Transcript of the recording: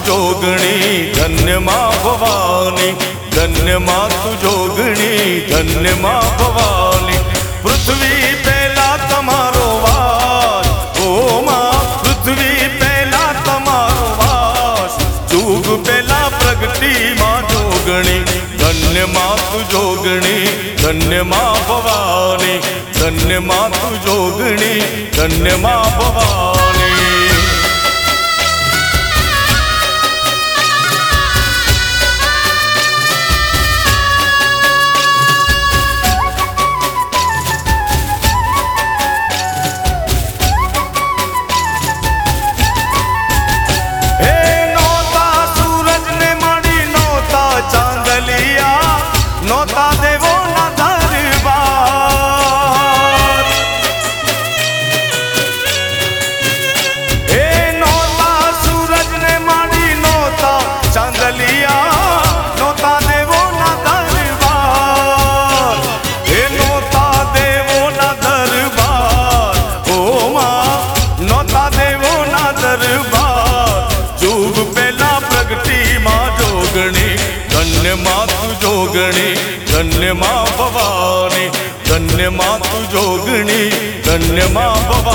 जोगणी धन्य मां भवानी, धन्य मातु जोगणी धन्य मां भवानी। पृथ्वी पहला तमारो वास, ओ मां पृथ्वी पहला तमारो वास, जुग पहला प्रगति मां जोगणी, धन्य मातु जोगणी धन्य मां भवानी, धन्य मातु जोगणी धन्य मां भवानी। नौता देवो ना दरबार, हे नौता सूरज ने मारी नौता चांदलिया, नौता देवो ना दरबार, हे नौता देवो ना दरबार, ओ मां नौता देवो ना दरबार, जुग पहला प्रगति मां जोगणी, धन्य मातु जोगणी धन्य मां भवानी, धन्य मातु जोगणी धन्य मां भवानी।